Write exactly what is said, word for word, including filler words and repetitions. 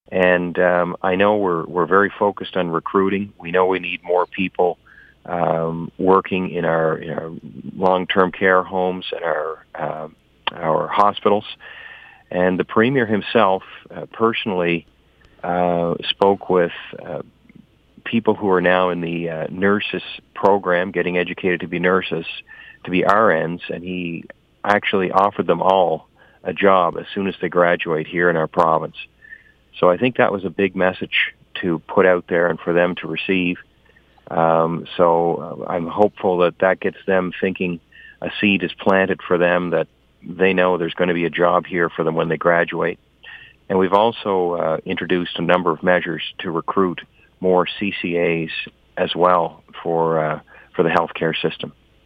And um, I know we're we're very focused on recruiting. We know we need more people um, working in our, in our long-term care homes and our uh, our hospitals. And the Premier himself uh, personally uh, spoke with uh, people who are now in the uh, nurses program, getting educated to be nurses, to be R Ns, and he actually offered them all a job as soon as they graduate here in our province. So I think that was a big message to put out there and for them to receive. Um, so uh, I'm hopeful that that gets them thinking a seed is planted for them, that they know there's going to be a job here for them when they graduate. And we've also uh, introduced a number of measures to recruit more C C As as well for uh, for the healthcare system.